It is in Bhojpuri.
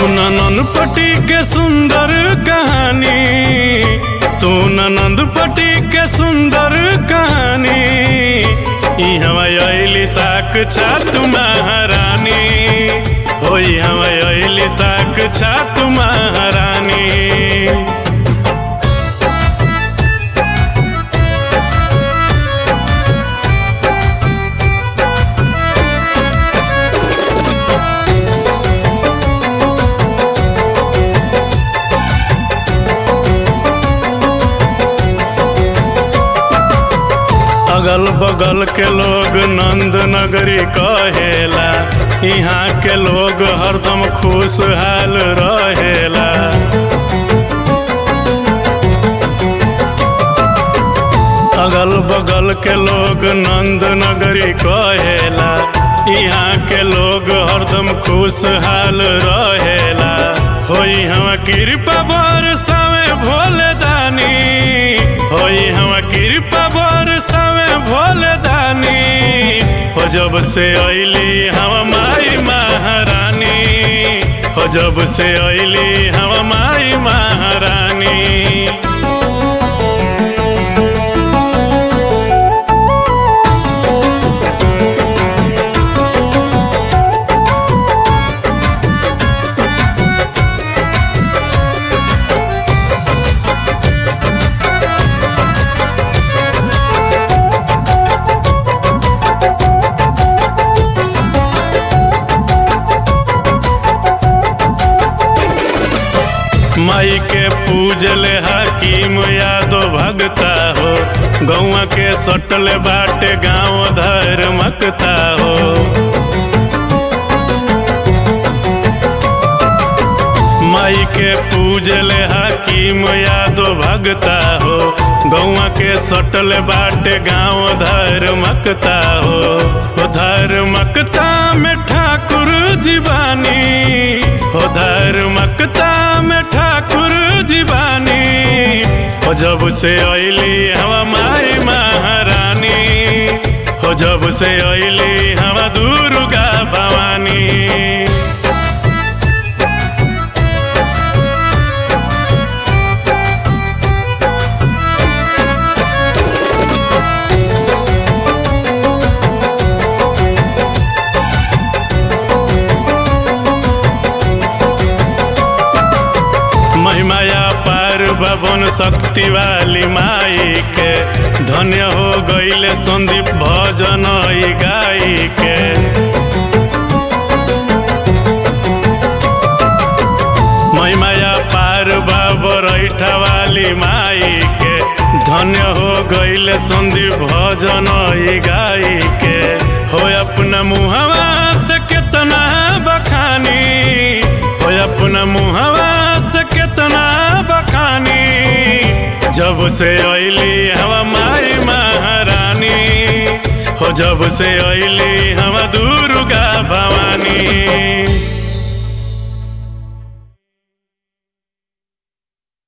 नंदपटी के सुंदर कहानी, सुन नंदपटी के सुंदर कहानी। इहवा अइली साक्षात महारानी, हो इहवा अइली साक्षात महारानी। अगल बगल के लोग नंद नगरी कहेला, यहाँ के लोग हरदम खुशहाल रहेला। अगल बगल के लोग नंद नगरी कहेला, यहाँ के लोग हरदम खुशहाल रहेला। होई हम कृपा बरसावे भोले दानी, होई हम कृपा बरसावे भोले दानी। हो जब से अइली हम माई महारानी, हो जब से अइली हम माई महारानी। माई के पूजले हकीम यादव भगता हो, गौआ के सटले बाटे गाँव धर्मकता हो। माई के पूजले हकीम यादव भगता हो, गौआ के सटले बाटे गाँव धर्मकता हो। धर्मकता में ठाकुर जीवानी, हो धर्मकता में ठाकुर जीवानी। हो जब से अइली हवा माई महारानी, हो जब से अइली हवा दुर्गा भवानी। महिमाया पार भवन शक्ति वाली माई के, धन्य हो गईले संदीप भजन गाई के। महिमाया पार बाबरैठा वाली माई के, धन्य हो गईले संदीप भजन गाई के। हो अपना मुहवा से कितना बखानी, हो अपना मुहवा से कितना बखानी। जब से अइली हवा माई महारानी, हो जब से अइली हवा दुर्गा भवानी।